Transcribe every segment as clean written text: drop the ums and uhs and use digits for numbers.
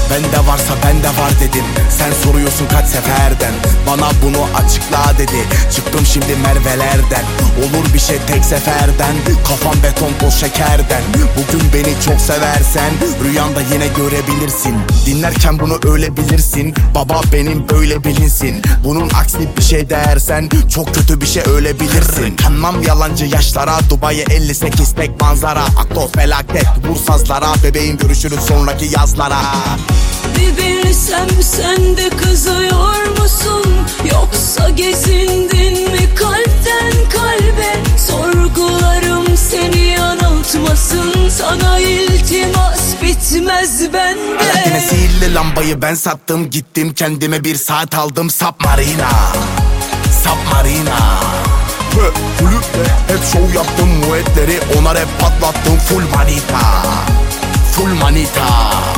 Bende varsa bende var dedim. Sen soruyorsun kaç seferden. Bana bunu açıkla dedi. Çıktım şimdi Merve'lerden. Olur bir şey tek seferden. Kafam beton toz şekerden. Bugün beni çok seversen rüyanda yine görebilirsin. Dinlerken bunu öyle bilirsin. Baba benim böyle bilinsin. Bunun aksini bir şey dersen çok kötü bir şey öyle bilirsin. Kanmam yalancı yaşlara. Dubai'ye 58 tek manzara. Akto felaket vur sazlara. Bebeğim görüşürüz sonraki yazlara. Bir bilsem sen de kızıyor musun? Yoksa gezindin mi kalpten kalbe? Sorgularım seni yanıltmasın. Sana iltimas bitmez bende. Yine sihirli lambayı ben sattım. Gittim kendime bir saat aldım. Submarina, Submarina. Kulüpte hep şov yaptım. Muetleri ona rap patlattım. Full manita, full manita.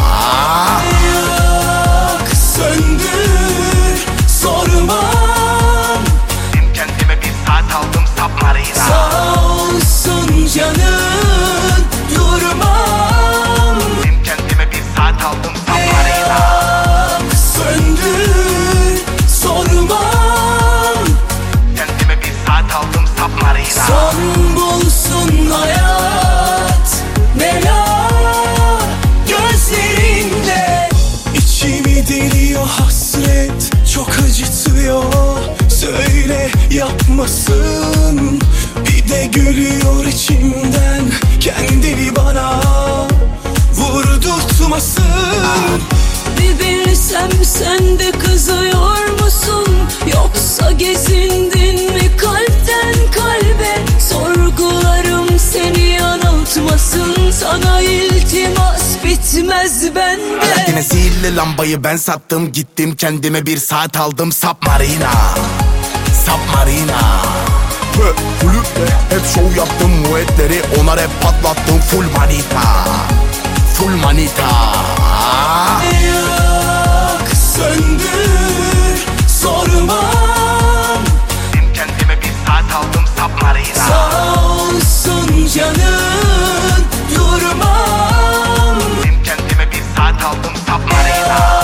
Söndür, sormam. Kendime bir saat aldım. Submarina. Sağ olsun canım, durmam. Kendime bir saat aldım. Submarina. Söndür, sormam. Kendime bir saat aldım. Submarina. Son bulsun hayat, bela gözlerinde. İçimi deliyor hasret, çok acıtıyor. Söyle yapmasın. Bir de gülüyor içimden, kendini bana vurdurtmasın. Bir bilsem sen de kızıyor musun? Yoksa gezindin mi kalpten kalbe? Sorgularım seni yanıltmasın. Sana iltimas bitmez bende. Yine sihirli lambayı ben sattım. Gittim kendime bir saat aldım. Submarina, Submarina. Kulüpte hep şov yaptım. Muetleri ona rap patlattım. Full manita, full manita. Yak, söndür, sormam. Kendime bir saat aldım. Submarina. Sağ olsun canım, durmam. Kendime bir saat aldım. Submarina.